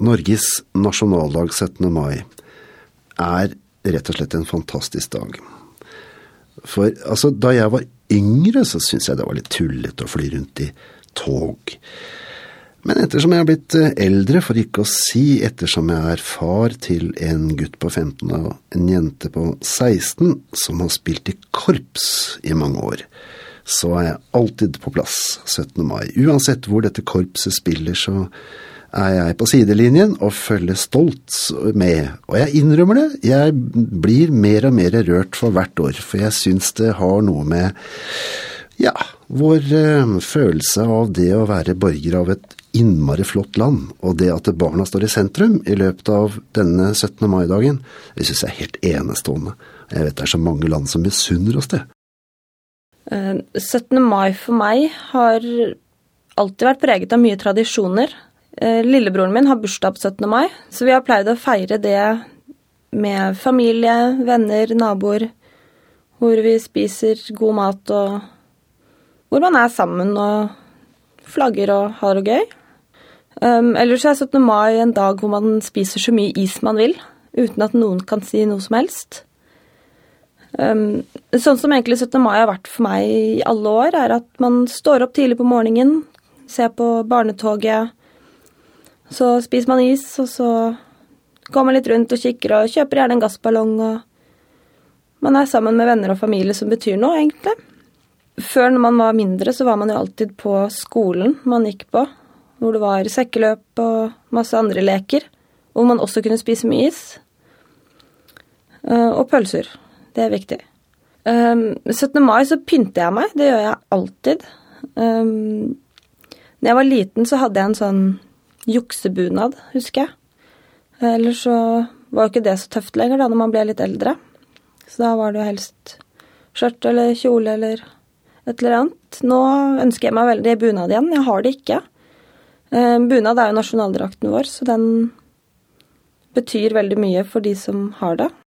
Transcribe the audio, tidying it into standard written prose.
Norges nasjonaldag 17. mai rett og slett en fantastisk dag. For altså, da jeg var yngre, så synes jeg det var litt tullet å fly rundt i tog. Men ettersom jeg har blitt eldre, for ikke å si ettersom jeg far til en gutt på 15 og en jente på 16, som har spilt i korps i mange år, så jeg alltid på plass 17. mai. Uansett hvor dette korpset spiller, så jeg på sidelinjen og følger stolt med. Og jeg innrømmer det, jeg blir mer og mer rørt for hvert år, for jeg synes det har noe med, vår følelse av det å være borger av et innmari flott land, og det at barna står i sentrum i løpet av denne 17. mai-dagen, det synes jeg er helt enestående. Jeg vet det så mange land som misunner oss det. 17. mai for meg har alltid vært preget av mye tradisjoner. Lillebroren min har bursdag på 17. mai, så vi har pleid å feire det med familie, venner, naboer, hvor vi spiser god mat, og hvor man sammen og flagger og har det gøy. Ellers er 17. mai en dag hvor man spiser så mye is man vil, uten at noen kan si noe som helst. Sånn som egentlig 17. mai har vært for meg i alle år, er at man står opp tidlig på morgenen, ser på barnetoget, så spiser man is, og så går man litt rundt og kikker og kjøper gjerne en gassballong, og man sammen med venner og familie som betyr noe, egentlig. Før når man var mindre, så var man jo alltid på skolen man gikk på, hvor det var sekkeløp og masse andre leker, hvor man også kunne spise mye is, og pølser. Det er viktig. 17. mai så pynter jeg meg, det gjør jeg alltid. Når jeg var liten så hadde jeg en sånn juksebunad, husker jeg. Ellers så var jo ikke det så tøft lenger da når man ble litt eldre. Så da var det jo helst skjørt eller kjole eller et eller annet. Nå ønsker jeg meg veldig bunad igjen, jeg har det ikke. Bunad er jo nasjonaldrakten vår, så den betyr veldig mye for de som har det.